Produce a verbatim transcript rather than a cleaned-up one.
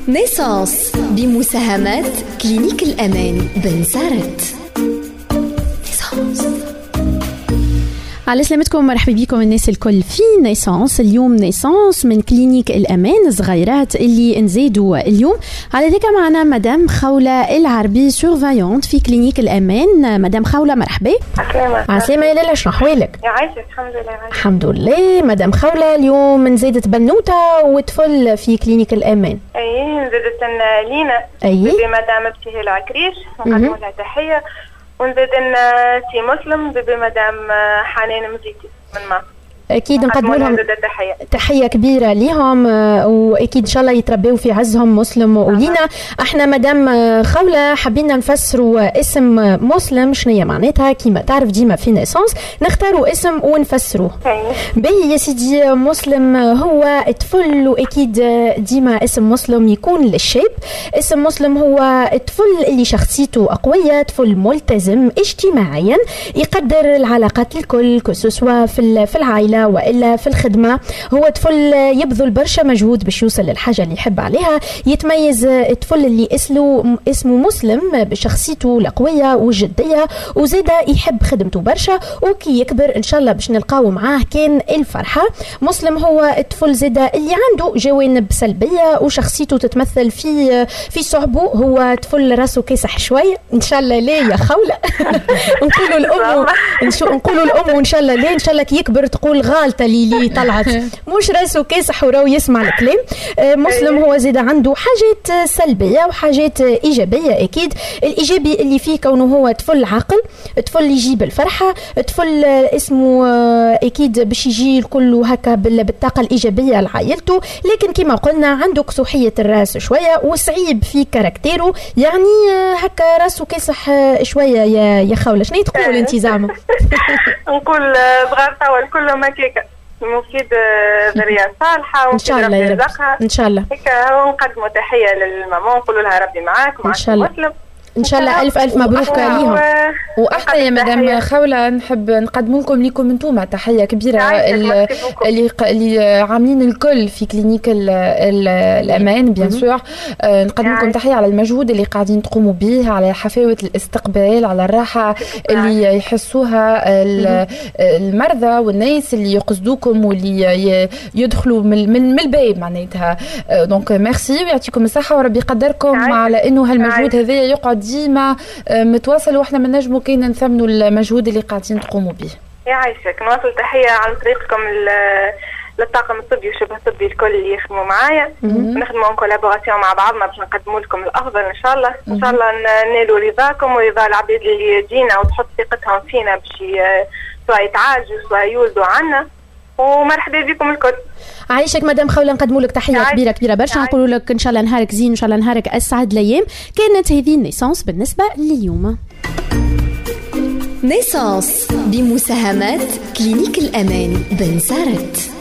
نيسانس بمساهمات كلينيك الأمان بن سارت. على سلامتكم، مرحبا بكم الناس الكل في نيسانس. اليوم نيسانس من كلينيك الأمان الصغيرات اللي نزيدوا اليوم. على ذلك معنا مدام خولة العربي سورفايونت في كلينيك الأمان. مدام خولة مرحبا. عسلامة. عسلامة يا لالا، شنو أحوالك؟ يعيشك. الحمد لله. عايشك. الحمد لله. مدام خولة، اليوم نزيدت بنوتة وطفل في كلينيك الأمان. اي نزيدت لينا. أي بيبي مدام ابتهال العكريش، نقدم لها تحية. ونزيد سي مسلم بيبي مدام حنان مزيتي من مصر. اكيد نقدم لهم تحيه تحيه كبيره لهم، واكيد ان شاء الله يتربوا في عزهم مسلم ولينا. احنا مدام خوله حبينا نفسروا اسم مسلم شنو هي معناتها. كيما تعرف ديما في نيسانس نختاروا اسم ونفسروه. باهي يا سيدي، مسلم هو طفل، واكيد ديما اسم مسلم يكون للشاب. اسم مسلم هو الطفل اللي شخصيته قويه، طفل ملتزم اجتماعيا، يقدر العلاقات الكل كسوا في في العائله وإلا في الخدمة. هو طفل يبذل برشا مجهود باش يوصل للحاجة اللي يحب عليها. يتميز الطفل اللي اسمه اسمه مسلم بشخصيته القوية والجدية، وزيدا يحب خدمته برشا، وكي يكبر إن شاء الله باش نلقاو معاه كان الفرحة. مسلم هو الطفل زيدا اللي عنده جوانب سلبية وشخصيته تتمثل في في صعبه. هو طفل راسه كاسح شوي، إن شاء الله ليه يا خولة. نقولوا الأم نقولوا الأم وإن شاء الله ليه إن شاء الله كي يكبر تقول غالطة لي طلعت مش راسه كاسح وراو يسمع الكلام. مسلم هو زيد عنده حاجات سلبية وحاجات إيجابية. أكيد الإيجابي اللي فيه كونه هو طفل عاقل، طفل يجيب الفرحة، طفل اسمه أكيد باش يجي الكل هكا بالطاقة الإيجابية لعائلته. لكن كما قلنا عنده كسوحية الراس شوية وصعيب في كاركتيره، يعني هكا راسه كاسح شوية. يا يا خولة شنو تقول انت زعما؟ نقول صغار طول كله ما كيكا مفيد ذرية صالحة إن شاء الله يا رب. إن شاء الله هيك نقدموا تحية للماما ونقولوا لها ربي معاك ومع مسلم ان شاء الله. الف الف مبروك ليهم. واحنا يا مدام خولة نحب نقدم لكم ليكم انتم تحيه كبيره اللي اللي عاملين الكل في كلينيك ال ال الامان بيان سور. نقدم لكم تحيه على المجهود اللي قاعدين تقوموا به، على حفاوه الاستقبال، على الراحه اللي يحسوها المرضى والناس اللي يقصدوكم واللي يدخلوا من من الباب معناتها. دونك ميرسي ويعطيكم الصحه وربي يقدركم على انه هالمجهود هذا يقعد ديما متواصل، واحنا من نجمو كاين نثمنوا المجهود اللي قاعدين تقوموا به. يعيشك. نواصل تحيه عن طريقكم للطاقم الطبي وشبه الطبي الكل اللي يخدموا معايا. نخدموا كولابوراسيون مع بعضنا باش نقدموا لكم الافضل ان شاء الله. ان شاء الله ننالوا رضاكم ورضا العباد اللي يجينا وتحط ثقتهم فينا باش سواء يتعالجوا سواء يولدوا عنا. ومرحبا بكم الكل. عايشك مدام خولة، نقدموا لك تحيه كبيره كبيره برشا. نقولوا لك ان شاء الله نهارك زين، ان شاء الله نهارك اسعد الايام. كانت هذه النيسانس بالنسبه لليوم. نيسانس بمساهمات كلينيك الأمان بن سارت.